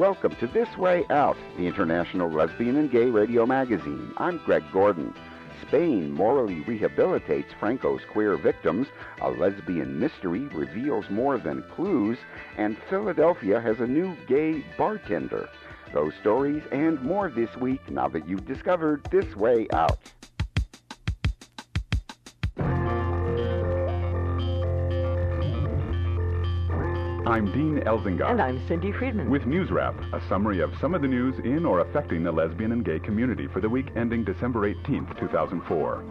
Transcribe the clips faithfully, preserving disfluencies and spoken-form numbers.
welcome to This Way Out, the international lesbian and gay radio magazine. I'm Greg Gordon. Spain morally rehabilitates Franco's queer victims, a lesbian mystery reveals more than clues, and Philadelphia has a new gay bartender. Those stories and more this week now that you've discovered This Way Out. I'm Dean Elzinga. And I'm Cindy Friedman. With News Wrap, a summary of some of the news in or affecting the lesbian and gay community for the week ending December eighteenth, two thousand four.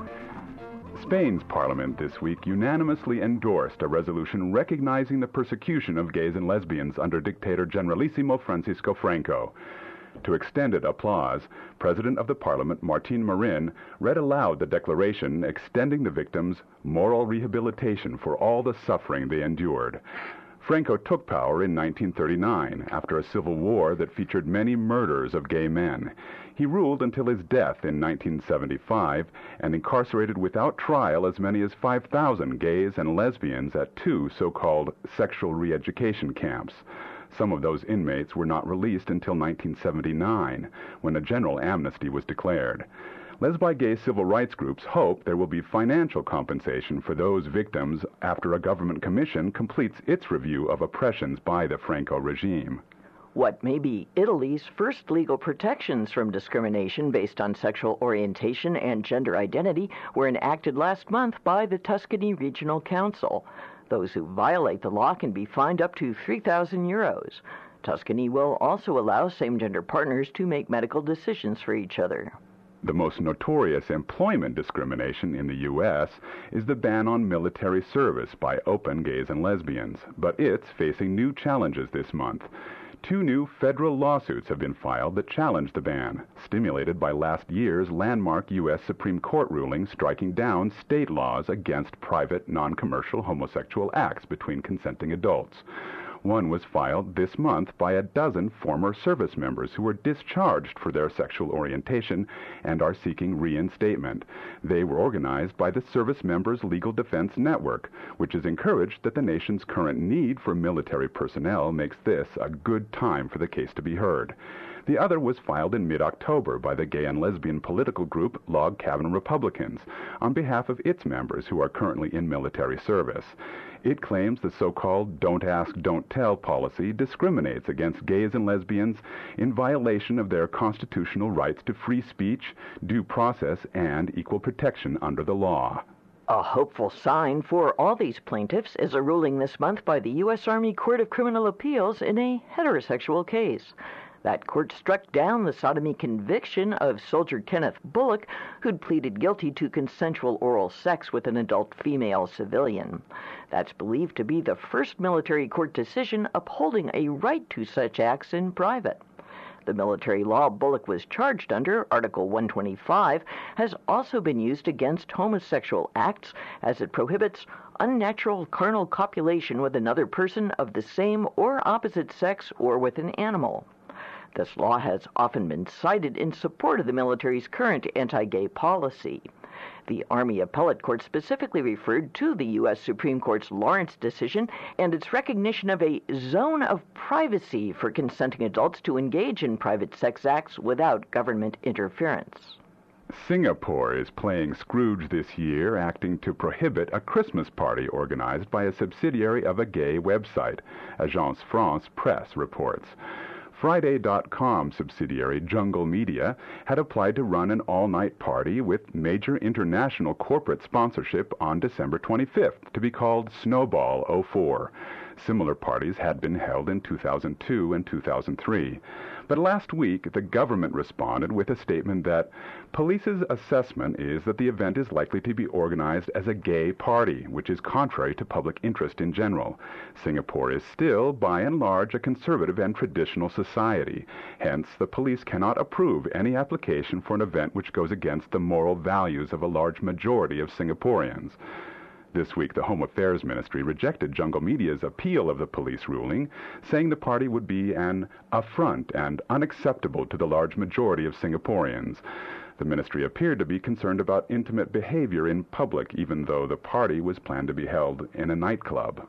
Spain's parliament this week unanimously endorsed a resolution recognizing the persecution of gays and lesbians under dictator Generalissimo Francisco Franco. To extended applause, President of the Parliament, Martín Marín, read aloud the declaration extending the victims moral rehabilitation for all the suffering they endured. Franco took power in nineteen thirty-nine after a civil war that featured many murders of gay men. He ruled until his death in nineteen seventy-five and incarcerated without trial as many as five thousand gays and lesbians at two so-called sexual re-education camps. Some of those inmates were not released until nineteen seventy-nine, when a general amnesty was declared. Lesbi-gay civil rights groups hope there will be financial compensation for those victims after a government commission completes its review of oppressions by the Franco regime. What may be Italy's first legal protections from discrimination based on sexual orientation and gender identity were enacted last month by the Tuscany Regional Council. Those who violate the law can be fined up to three thousand euros. Tuscany will also allow same-gender partners to make medical decisions for each other. The most notorious employment discrimination in the U S is the ban on military service by open gays and lesbians, but it's facing new challenges this month. Two new federal lawsuits have been filed that challenge the ban, stimulated by last year's landmark U S Supreme Court ruling striking down state laws against private, non-commercial homosexual acts between consenting adults. One was filed this month by a dozen former service members who were discharged for their sexual orientation and are seeking reinstatement. They were organized by the Service Members Legal Defense Network, which has encouraged that the nation's current need for military personnel makes this a good time for the case to be heard. The other was filed in mid-October by the gay and lesbian political group Log Cabin Republicans on behalf of its members who are currently in military service. It claims the so-called Don't Ask, Don't Tell policy discriminates against gays and lesbians in violation of their constitutional rights to free speech, due process, and equal protection under the law. A hopeful sign for all these plaintiffs is a ruling this month by the U S Army Court of Criminal Appeals in a heterosexual case. That court struck down the sodomy conviction of soldier Kenneth Bullock, who'd pleaded guilty to consensual oral sex with an adult female civilian. That's believed to be the first military court decision upholding a right to such acts in private. The military law Bullock was charged under, Article one twenty-five, has also been used against homosexual acts as it prohibits unnatural carnal copulation with another person of the same or opposite sex or with an animal. This law has often been cited in support of the military's current anti-gay policy. The Army Appellate Court specifically referred to the U S Supreme Court's Lawrence decision and its recognition of a zone of privacy for consenting adults to engage in private sex acts without government interference. Singapore is playing Scrooge this year, acting to prohibit a Christmas party organized by a subsidiary of a gay website, Agence France Presse reports. Friday dot com subsidiary Jungle Media had applied to run an all-night party with major international corporate sponsorship on December twenty-fifth to be called Snowball oh four. Similar parties had been held in two thousand two and two thousand three. But last week, the government responded with a statement that police's assessment is that the event is likely to be organized as a gay party, which is contrary to public interest in general. Singapore is still, by and large, a conservative and traditional society. Hence, the police cannot approve any application for an event which goes against the moral values of a large majority of Singaporeans. This week, the Home Affairs Ministry rejected Jungle Media's appeal of the police ruling, saying the party would be an affront and unacceptable to the large majority of Singaporeans. The ministry appeared to be concerned about intimate behavior in public, even though the party was planned to be held in a nightclub.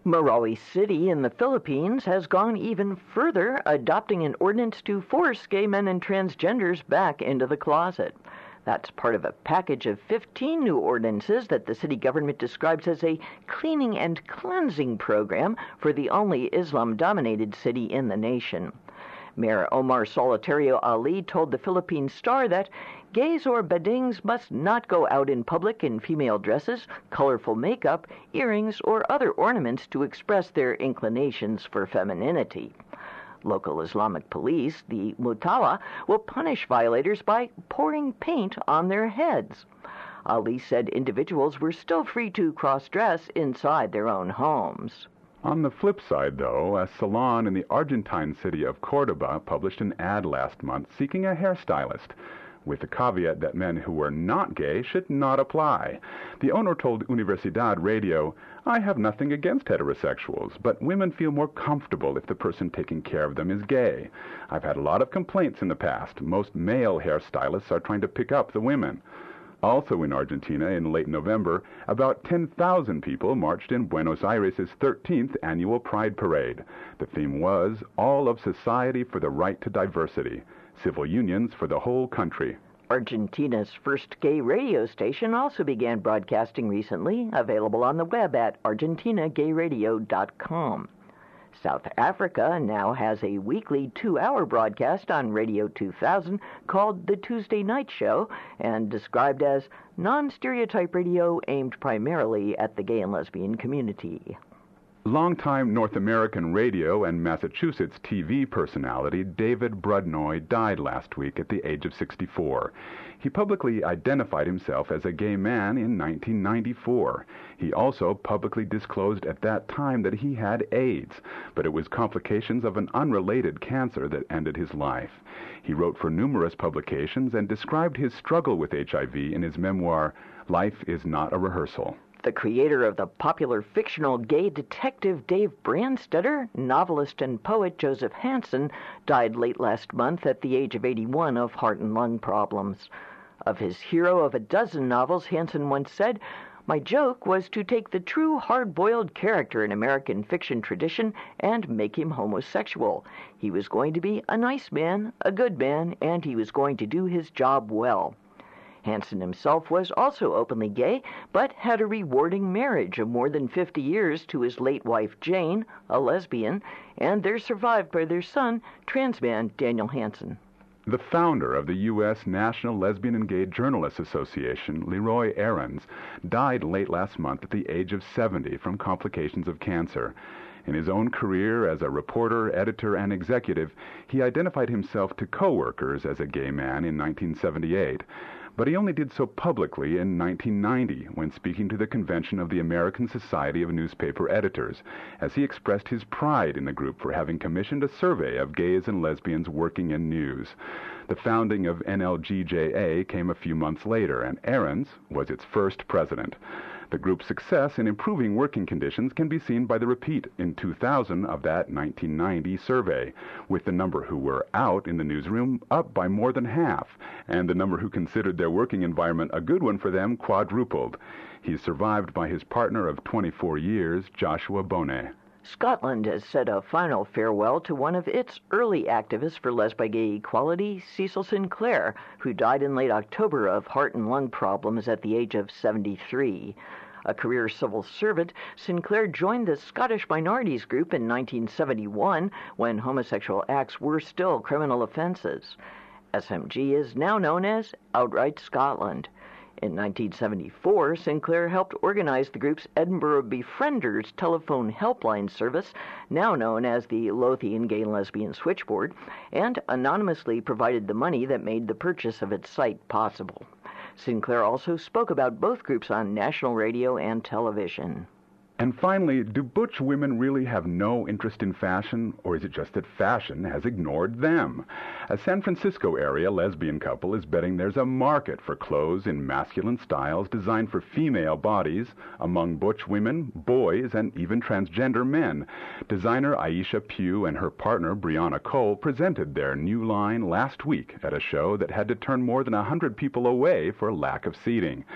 Marawi City in the Philippines has gone even further, adopting an ordinance to force gay men and transgenders back into the closet. That's part of a package of fifteen new ordinances that the city government describes as a cleaning and cleansing program for the only Islam-dominated city in the nation. Mayor Omar Solitario Ali told the Philippine Star that gays or badings must not go out in public in female dresses, colorful makeup, earrings, or other ornaments to express their inclinations for femininity. Local Islamic police, the Mutawa, will punish violators by pouring paint on their heads. Ali said individuals were still free to cross-dress inside their own homes. On the flip side, though, a salon in the Argentine city of Cordoba published an ad last month seeking a hairstylist, with the caveat that men who were not gay should not apply. The owner told Universidad Radio, "I have nothing against heterosexuals, but women feel more comfortable if the person taking care of them is gay. I've had a lot of complaints in the past. Most male hairstylists are trying to pick up the women." Also in Argentina, in late November, about ten thousand people marched in Buenos Aires' thirteenth annual Pride Parade. The theme was All of Society for the Right to Diversity, Civil Unions for the Whole Country. Argentina's first gay radio station also began broadcasting recently, available on the web at argentina gay radio dot com. South Africa now has a weekly two-hour broadcast on Radio two thousand called The Tuesday Night Show, and described as non-stereotype radio aimed primarily at the gay and lesbian community. Longtime North American radio and Massachusetts T V personality David Brudnoy died last week at the age of sixty-four. He publicly identified himself as a gay man in nineteen ninety-four. He also publicly disclosed at that time that he had AIDS, but it was complications of an unrelated cancer that ended his life. He wrote for numerous publications and described his struggle with H I V in his memoir, Life is Not a Rehearsal. The creator of the popular fictional gay detective Dave Branstetter, novelist and poet Joseph Hansen, died late last month at the age of eighty-one of heart and lung problems. Of his hero of a dozen novels, Hansen once said, "My joke was to take the true hard-boiled character in American fiction tradition and make him homosexual. He was going to be a nice man, a good man, and he was going to do his job well." Hansen himself was also openly gay, but had a rewarding marriage of more than fifty years to his late wife Jane, a lesbian, and they're survived by their son, trans man Daniel Hansen. The founder of the U S National Lesbian and Gay Journalists Association, Leroy Aarons, died late last month at the age of seventy from complications of cancer. In his own career as a reporter, editor, and executive, he identified himself to co-workers as a gay man in nineteen seventy-eight. But he only did so publicly in nineteen ninety, when speaking to the convention of the American Society of Newspaper Editors, as he expressed his pride in the group for having commissioned a survey of gays and lesbians working in news. The founding of N L G J A came a few months later, and Aarons was its first president. The group's success in improving working conditions can be seen by the repeat in two thousand of that nineteen ninety survey, with the number who were out in the newsroom up by more than half, and the number who considered their working environment a good one for them quadrupled. He's survived by his partner of twenty-four years, Joshua Bonet. Scotland has said a final farewell to one of its early activists for lesbi-gay equality, Cecil Sinclair, who died in late October of heart and lung problems at the age of seventy-three. A career civil servant, Sinclair joined the Scottish Minorities Group in nineteen seventy-one, when homosexual acts were still criminal offenses. S M G is now known as Outright Scotland. In nineteen seventy-four, Sinclair helped organize the group's Edinburgh Befrienders telephone helpline service, now known as the Lothian Gay and Lesbian Switchboard, and anonymously provided the money that made the purchase of its site possible. Sinclair also spoke about both groups on national radio and television. And finally, do butch women really have no interest in fashion, or is it just that fashion has ignored them? A San Francisco area lesbian couple is betting there's a market for clothes in masculine styles designed for female bodies among butch women, boys, and even transgender men. Designer Aisha Pugh and her partner Brianna Cole presented their new line last week at a show that had to turn more than one hundred people away for lack of seating.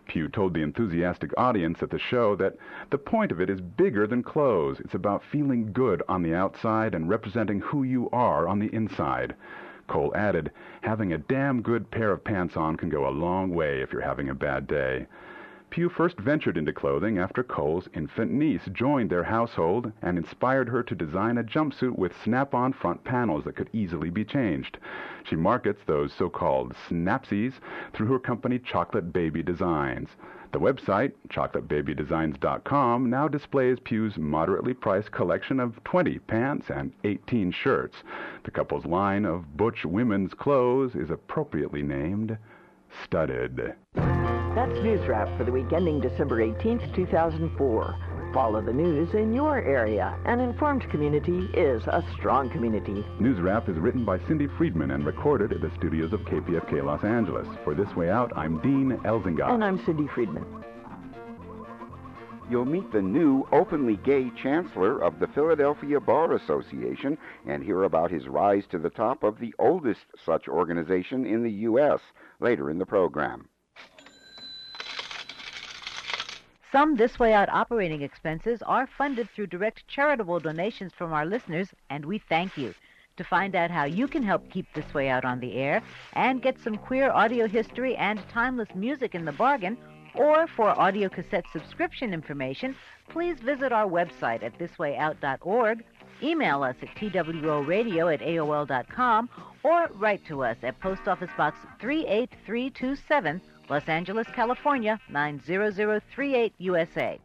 Pugh told the enthusiastic audience at the show that the point of it is bigger than clothes. It's about feeling good on the outside and representing who you are on the inside. Cole added, having a damn good pair of pants on can go a long way if you're having a bad day. Pugh first ventured into clothing after Cole's infant niece joined their household and inspired her to design a jumpsuit with snap-on front panels that could easily be changed. She markets those so-called snapsies through her company Chocolate Baby Designs. The website, chocolate baby designs dot com, now displays Pugh's moderately priced collection of twenty pants and eighteen shirts. The couple's line of butch women's clothes is appropriately named Studded. That's News Wrap for the week ending December eighteenth, two thousand four. Follow the news in your area. An informed community is a strong community. News Wrap is written by Cindy Friedman and recorded at the studios of K P F K Los Angeles. For This Way Out, I'm Dean Elzinga. And I'm Cindy Friedman. You'll meet the new openly gay chancellor of the Philadelphia Bar Association and hear about his rise to the top of the oldest such organization in the U S later in the program. Some This Way Out operating expenses are funded through direct charitable donations from our listeners, and we thank you. To find out how you can help keep This Way Out on the air and get some queer audio history and timeless music in the bargain, or for audio cassette subscription information, please visit our website at this way out dot org, email us at t w o radio at a o l dot com, or write to us at Post Office Box three eight three two seven, Los Angeles, California, nine zero zero three eight, U S A.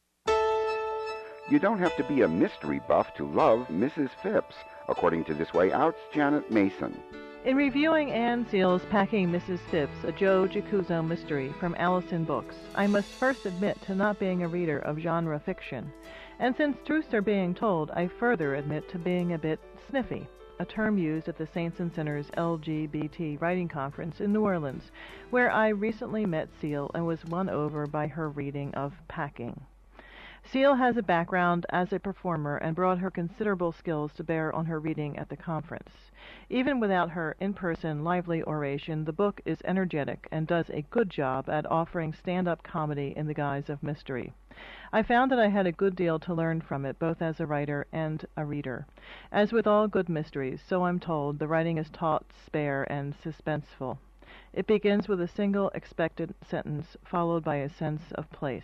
You don't have to be a mystery buff to love Missus Phipps, according to This Way Out's Janet Mason. In reviewing Anne Seale's Packing Missus Phipps, a Joe Giacuso mystery from Allison Books, I must first admit to not being a reader of genre fiction. And since truths are being told, I further admit to being a bit sniffy, a term used at the Saints and Sinners L G B T Writing Conference in New Orleans, where I recently met Seale and was won over by her reading of Packing. Seale has a background as a performer and brought her considerable skills to bear on her reading at the conference. Even without her in-person lively oration, the book is energetic and does a good job at offering stand-up comedy in the guise of mystery. I found that I had a good deal to learn from it, both as a writer and a reader. As with all good mysteries, so I'm told, the writing is taut, spare, and suspenseful. It begins with a single expected sentence, followed by a sense of place.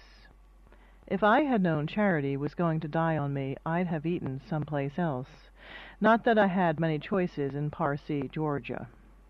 If I had known Charity was going to die on me, I'd have eaten someplace else. Not that I had many choices in Parsi, Georgia.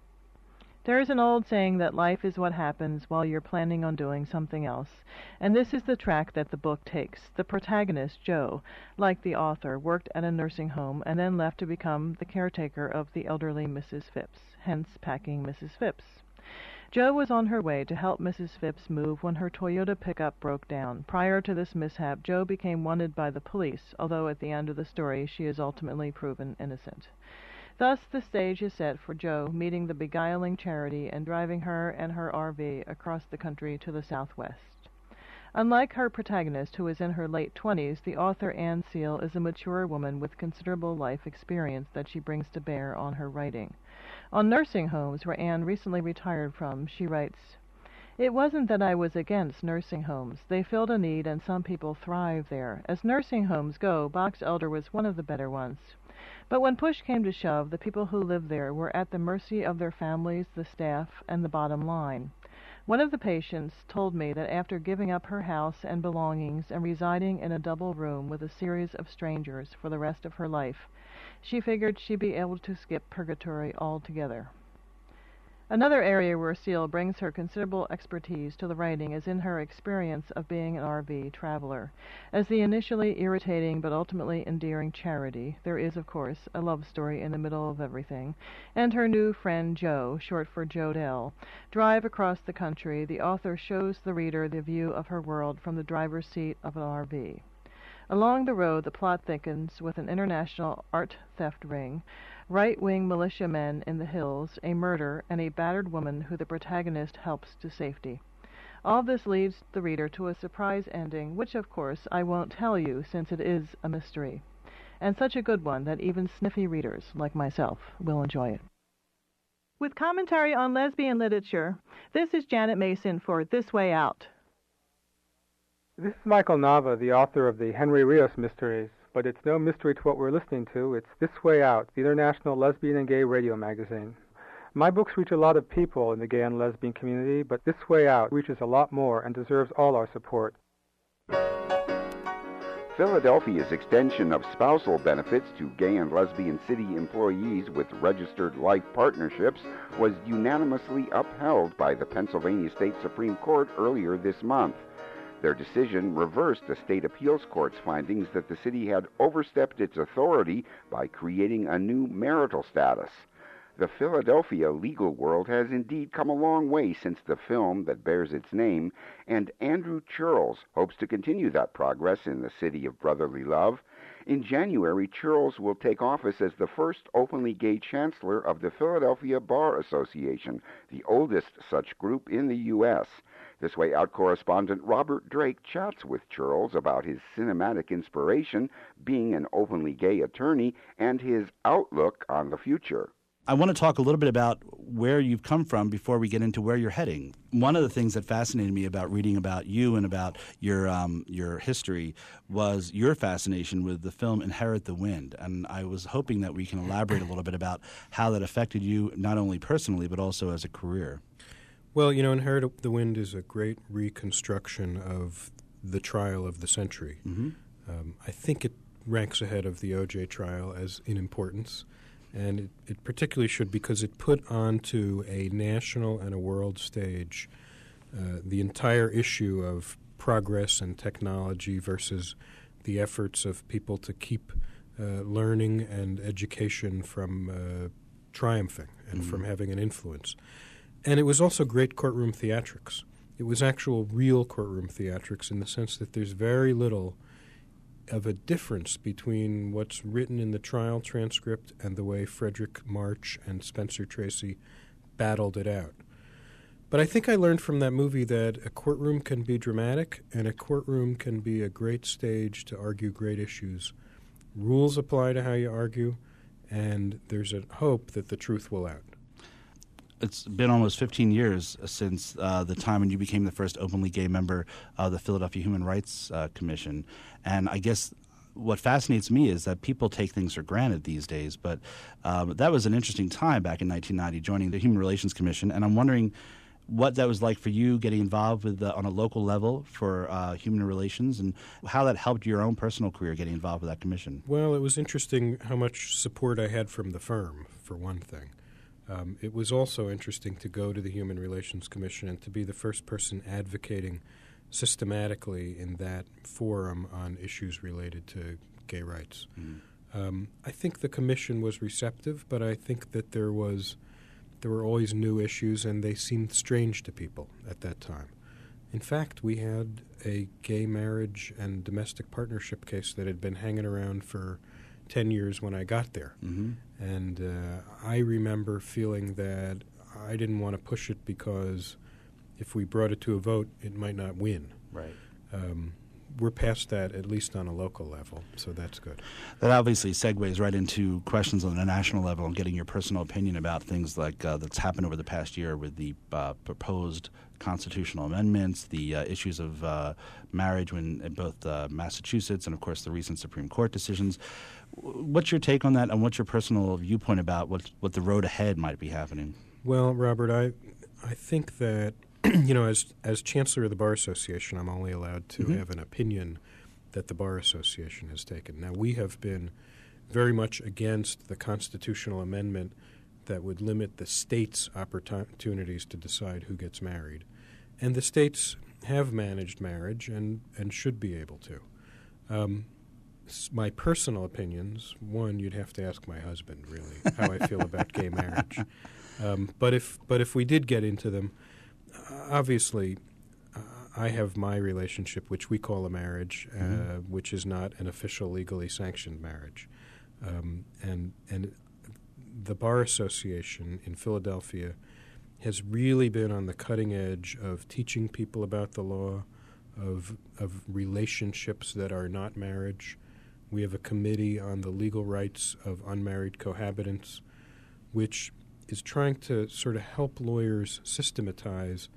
There is an old saying that life is what happens while you're planning on doing something else, and this is the track that the book takes. The protagonist, Joe, like the author, worked at a nursing home and then left to become the caretaker of the elderly Missus Phipps, hence Packing Missus Phipps. Joe was on her way to help Missus Phipps move when her Toyota pickup broke down. Prior to this mishap, Joe became wanted by the police, although at the end of the story she is ultimately proven innocent. Thus, the stage is set for Joe meeting the beguiling Charity and driving her and her R V across the country to the southwest. Unlike her protagonist, who is in her late twenties, the author Anne Seale is a mature woman with considerable life experience that she brings to bear on her writing. On nursing homes, where Anne recently retired from, she writes, "It wasn't that I was against nursing homes. They filled a need and some people thrive there. As nursing homes go, Box Elder was one of the better ones. But when push came to shove, the people who lived there were at the mercy of their families, the staff, and the bottom line. One of the patients told me that after giving up her house and belongings and residing in a double room with a series of strangers for the rest of her life, she figured she'd be able to skip purgatory altogether." Another area where Seale brings her considerable expertise to the writing is in her experience of being an R V traveler. As the initially irritating but ultimately endearing Charity, there is, of course, a love story in the middle of everything, and her new friend Joe, short for Jodelle, drive across the country. The author shows the reader the view of her world from the driver's seat of an R V. Along the road, the plot thickens with an international art theft ring, right-wing militia men in the hills, a murder, and a battered woman who the protagonist helps to safety. All this leads the reader to a surprise ending, which, of course, I won't tell you since it is a mystery, and such a good one that even sniffy readers, like myself, will enjoy it. With commentary on lesbian literature, this is Janet Mason for This Way Out. This is Michael Nava, the author of the Henry Rios Mysteries, but it's no mystery to what we're listening to. It's This Way Out, the international lesbian and gay radio magazine. My books reach a lot of people in the gay and lesbian community, but This Way Out reaches a lot more and deserves all our support. Philadelphia's extension of spousal benefits to gay and lesbian city employees with registered life partnerships was unanimously upheld by the Pennsylvania State Supreme Court earlier this month. Their decision reversed the state appeals court's findings that the city had overstepped its authority by creating a new marital status. The Philadelphia legal world has indeed come a long way since the film that bears its name, and Andrew Churls hopes to continue that progress in the city of brotherly love. In January, Churls will take office as the first openly gay chancellor of the Philadelphia Bar Association, the oldest such group in the U S This Way Out correspondent Robert Drake chats with Churls about his cinematic inspiration, being an openly gay attorney, and his outlook on the future. I want to talk a little bit about where you've come from before we get into where you're heading. One of the things that fascinated me about reading about you and about your um, your history was your fascination with the film Inherit the Wind. And I was hoping that we can elaborate a little bit about how that affected you, not only personally, but also as a career. Well, you know, Inherit the Wind is a great reconstruction of the trial of the century. Mm-hmm. Um, I think it ranks ahead of the O J trial as in importance. And it, it particularly should because it put onto a national and a world stage uh, the entire issue of progress and technology versus the efforts of people to keep uh, learning and education from uh, triumphing and mm-hmm. from having an influence. And it was also great courtroom theatrics. It was actual real courtroom theatrics in the sense that there's very little of a difference between what's written in the trial transcript and the way Frederick March and Spencer Tracy battled it out. But I think I learned from that movie that a courtroom can be dramatic and a courtroom can be a great stage to argue great issues. Rules apply to how you argue, and there's a hope that the truth will out. It's been almost fifteen years since uh, the time when you became the first openly gay member of the Philadelphia Human Rights uh, Commission. And I guess what fascinates me is that people take things for granted these days. But um, that was an interesting time back in nineteen ninety, joining the Human Relations Commission. And I'm wondering what that was like for you getting involved with uh, on a local level for uh, human relations and how that helped your own personal career getting involved with that commission. Well, it was interesting how much support I had from the firm, for one thing. Um, it was also interesting to go to the Human Relations Commission and to be the first person advocating systematically in that forum on issues related to gay rights. Mm. Um, I think the commission was receptive, but I think that there was there were always new issues, and they seemed strange to people at that time. In fact, we had a gay marriage and domestic partnership case that had been hanging around for ten years when I got there. Mm-hmm. And uh, I remember feeling that I didn't want to push it because if we brought it to a vote, it might not win. Right. Um, we're past that, at least on a local level, so that's good. That obviously segues right into questions on a national level and getting your personal opinion about things like uh, that's happened over the past year with the uh, proposed constitutional amendments, the uh, issues of uh, marriage when, in both uh, Massachusetts and, of course, the recent Supreme Court decisions. What's your take on that, and what's your personal viewpoint about what what the road ahead might be happening? Well, Robert, I I think that, you know, as as Chancellor of the Bar Association, I'm only allowed to mm-hmm. have an opinion that the Bar Association has taken. Now, we have been very much against the constitutional amendment that would limit the state's opportunities to decide who gets married. And the states have managed marriage and, and should be able to. Um, my personal opinions, one, you'd have to ask my husband, really, how I feel about gay marriage. Um, but if but if we did get into them, uh, obviously, uh, I have my relationship, which we call a marriage, uh, mm-hmm. which is not an official legally sanctioned marriage. Um, and and the Bar Association in Philadelphia has really been on the cutting edge of teaching people about the law, of of relationships that are not marriage. We have a committee on the legal rights of unmarried cohabitants, which is trying to sort of help lawyers systematize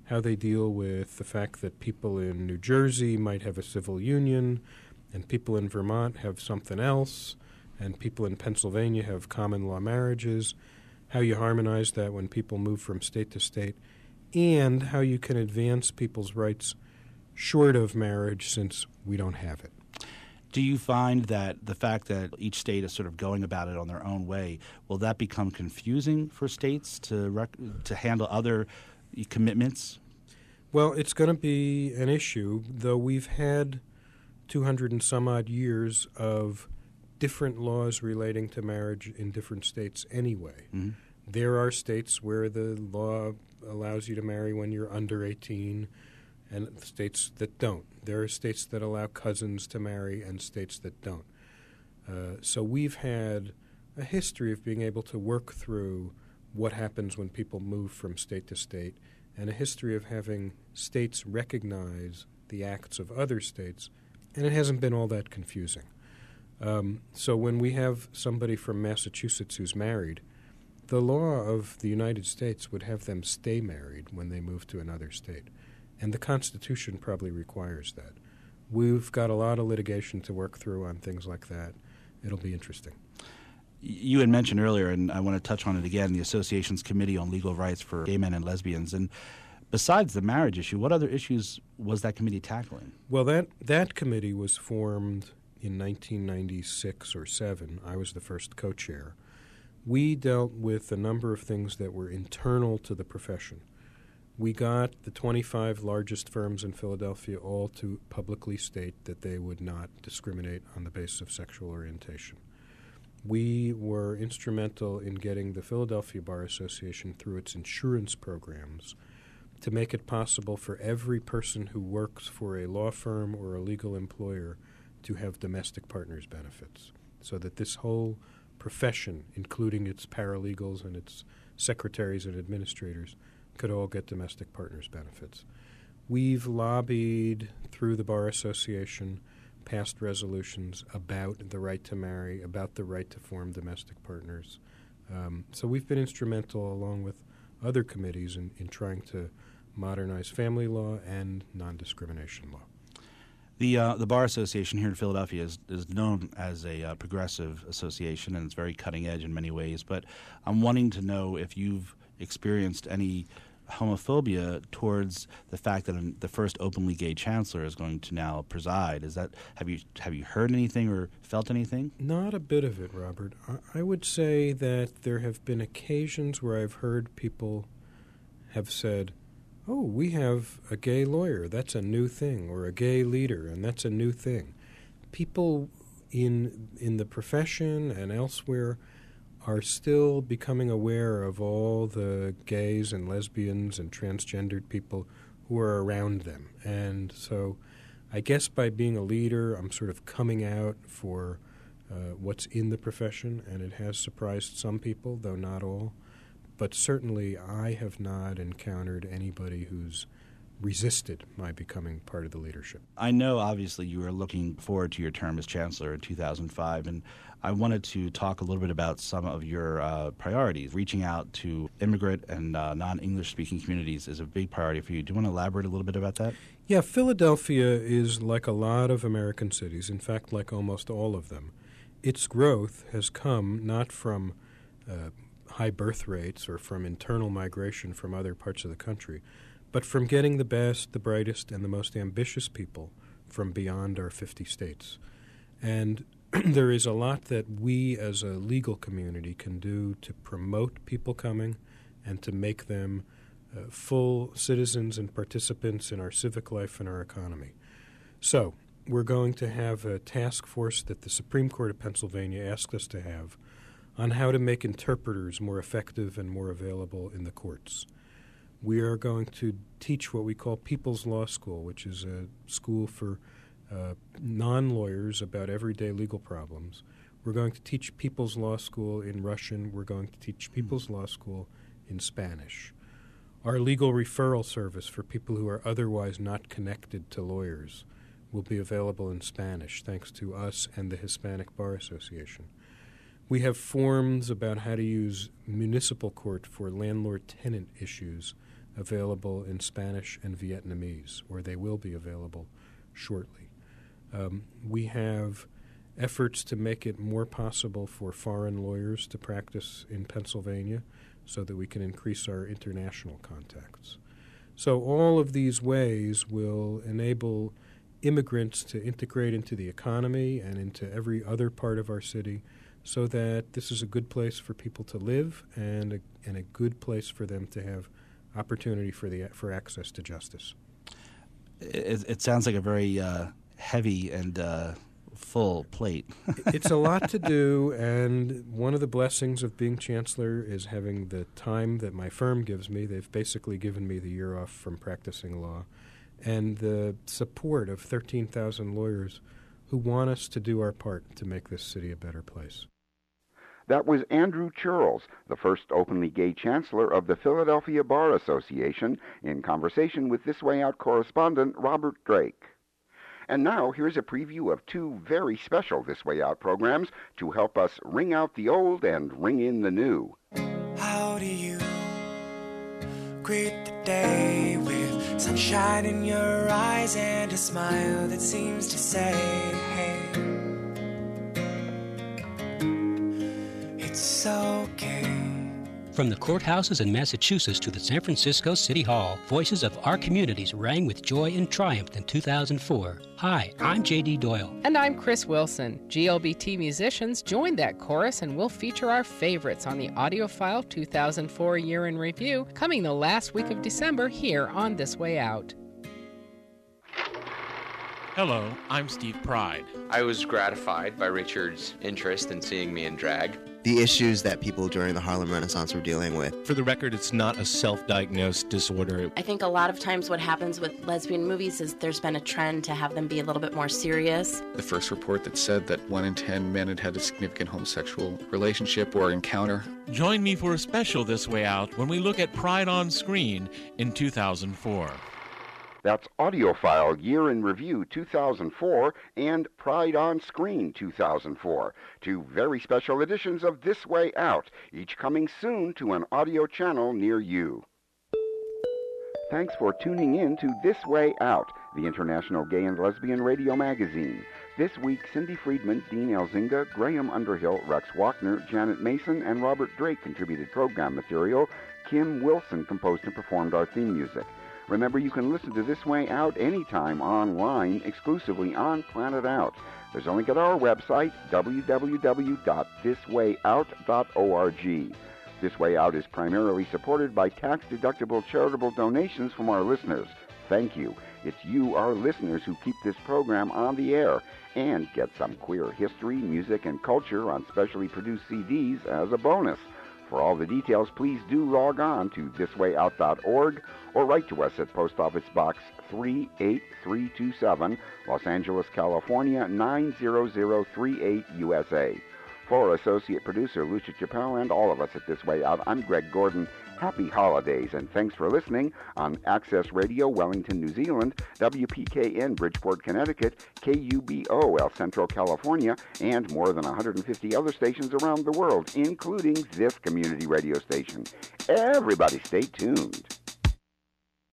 how they deal with the fact that people in New Jersey might have a civil union, and people in Vermont have something else, and people in Pennsylvania have common law marriages, how you harmonize that when people move from state to state, and how you can advance people's rights short of marriage since we don't have it. Do you find that the fact that each state is sort of going about it on their own way, will that become confusing for states to rec- to handle other commitments? Well, it's going to be an issue, though we've had two hundred and some odd years of different laws relating to marriage in different states anyway. Mm-hmm. There are states where the law allows you to marry when you're under eighteen, and states that don't. There are states that allow cousins to marry and states that don't. Uh, so we've had a history of being able to work through what happens when people move from state to state, and a history of having states recognize the acts of other states, and it hasn't been all that confusing. Um, so when we have somebody from Massachusetts who's married, the law of the United States would have them stay married when they move to another state. And the Constitution probably requires that. We've got a lot of litigation to work through on things like that. It'll be interesting. You had mentioned earlier, and I want to touch on it again, the Association's Committee on Legal Rights for Gay Men and Lesbians. And besides the marriage issue, what other issues was that committee tackling? Well, that, that committee was formed in nineteen ninety-six or seven. I was the first co-chair. We dealt with a number of things that were internal to the profession. We got the twenty-five largest firms in Philadelphia all to publicly state that they would not discriminate on the basis of sexual orientation. We were instrumental in getting the Philadelphia Bar Association through its insurance programs to make it possible for every person who works for a law firm or a legal employer to have domestic partners benefits, so that this whole profession, including its paralegals and its secretaries and administrators, could all get domestic partners benefits. We've lobbied through the Bar Association, passed resolutions about the right to marry, about the right to form domestic partners. Um, so we've been instrumental, along with other committees, in, in trying to modernize family law and non-discrimination law. The uh, the Bar Association here in Philadelphia is, is known as a uh, progressive association, and it's very cutting edge in many ways. But I'm wanting to know if you've experienced any homophobia towards the fact that an, the first openly gay chancellor is going to now preside. Is that have you have you heard anything or felt anything? Not a bit of it, Robert. I, I would say that there have been occasions where I've heard people have said, oh, we have a gay lawyer, that's a new thing, or a gay leader, and that's a new thing. People in in the profession and elsewhere are still becoming aware of all the gays and lesbians and transgendered people who are around them. And so I guess by being a leader, I'm sort of coming out for uh, what's in the profession, and it has surprised some people, though not all. But certainly I have not encountered anybody who's resisted my becoming part of the leadership. I know, obviously, you were looking forward to your term as chancellor in two thousand five, and I wanted to talk a little bit about some of your uh, priorities. Reaching out to immigrant and uh, non-English speaking communities is a big priority for you. Do you want to elaborate a little bit about that? Yeah, Philadelphia is like a lot of American cities, in fact, like almost all of them. Its growth has come not from uh, high birth rates or from internal migration from other parts of the country, but from getting the best, the brightest, and the most ambitious people from beyond our fifty states. And there is a lot that we as a legal community can do to promote people coming and to make them uh, full citizens and participants in our civic life and our economy. So we're going to have a task force that the Supreme Court of Pennsylvania asked us to have on how to make interpreters more effective and more available in the courts. We are going to teach what we call People's Law School, which is a school for uh, non-lawyers about everyday legal problems. We're going to teach People's Law School in Russian. We're going to teach People's Law School in Spanish. Our legal referral service for people who are otherwise not connected to lawyers will be available in Spanish, thanks to us and the Hispanic Bar Association. We have forms about how to use municipal court for landlord-tenant issues available in Spanish and Vietnamese, or they will be available shortly. Um, we have efforts to make it more possible for foreign lawyers to practice in Pennsylvania so that we can increase our international contacts. So all of these ways will enable immigrants to integrate into the economy and into every other part of our city so that this is a good place for people to live and a, and a good place for them to have opportunity for the for access to justice. It, it sounds like a very uh, heavy and uh, full plate. It's a lot to do, and one of the blessings of being chancellor is having the time that my firm gives me. They've basically given me the year off from practicing law, and the support of thirteen thousand lawyers who want us to do our part to make this city a better place. That was Andrew Charles, the first openly gay chancellor of the Philadelphia Bar Association, in conversation with This Way Out correspondent Robert Drake. And now here's a preview of two very special This Way Out programs to help us ring out the old and ring in the new. How do you greet the day with sunshine in your eyes and a smile that seems to say, hey, it's okay. From the courthouses in Massachusetts to the San Francisco City Hall, voices of our communities rang with joy and triumph in two thousand four. Hi, I'm J D Doyle. And I'm Chris Wilson. G L B T musicians joined that chorus and will feature our favorites on the AudioFile two thousand four Year in Review, coming the last week of December here on This Way Out. Hello, I'm Steve Pride. I was gratified by Richard's interest in seeing me in drag. The issues that people during the Harlem Renaissance were dealing with. For the record, it's not a self-diagnosed disorder. I think a lot of times what happens with lesbian movies is there's been a trend to have them be a little bit more serious. The first report that said that one in ten men had had a significant homosexual relationship or encounter. Join me for a special This Way Out when we look at Pride on Screen in two thousand four. That's AudioFile Year in Review two thousand four and Pride on Screen two thousand four, two very special editions of This Way Out, each coming soon to an audio channel near you. Thanks for tuning in to This Way Out, the International Gay and Lesbian Radio Magazine. This week, Cindy Friedman, Dean Elzinga, Graham Underhill, Rex Walkner, Janet Mason, and Robert Drake contributed program material. Kim Wilson composed and performed our theme music. Remember, you can listen to This Way Out anytime online, exclusively on Planet Out. There's a link at our website, w w w dot this way out dot org. This Way Out is primarily supported by tax-deductible charitable donations from our listeners. Thank you. It's you, our listeners, who keep this program on the air and get some queer history, music, and culture on specially produced C Ds as a bonus. For all the details, please do log on to this way out dot org or write to us at Post Office Box three eight three two seven, Los Angeles, California, nine zero zero three eight, U S A. For Associate Producer Lucia Chappelle and all of us at This Way Out, I'm Greg Gordon. Happy holidays, and thanks for listening on Access Radio, Wellington, New Zealand, W P K N, Bridgeport, Connecticut, K U B O, El Centro, California, and more than one hundred fifty other stations around the world, including this community radio station. Everybody stay tuned.